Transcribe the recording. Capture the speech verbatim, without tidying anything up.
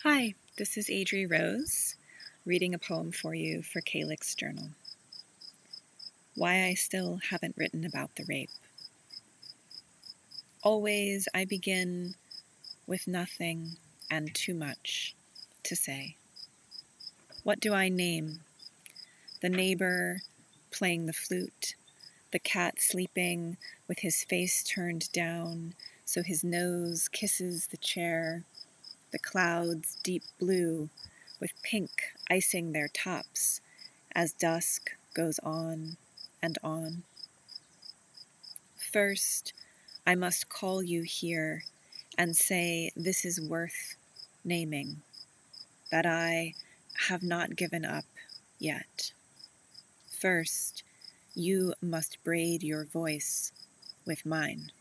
Hi, this is Adri Rose, reading a poem for you for Calyx Journal. Why I Still Haven't Written About the Rape. Always I begin with nothing and too much to say. What do I name? The neighbor playing the flute, the cat sleeping with his face turned down so his nose kisses the chair, the clouds deep blue with pink icing their tops as dusk goes on and on. First, I must call you here and say this is worth naming, that I have not given up yet. First, you must braid your voice with mine.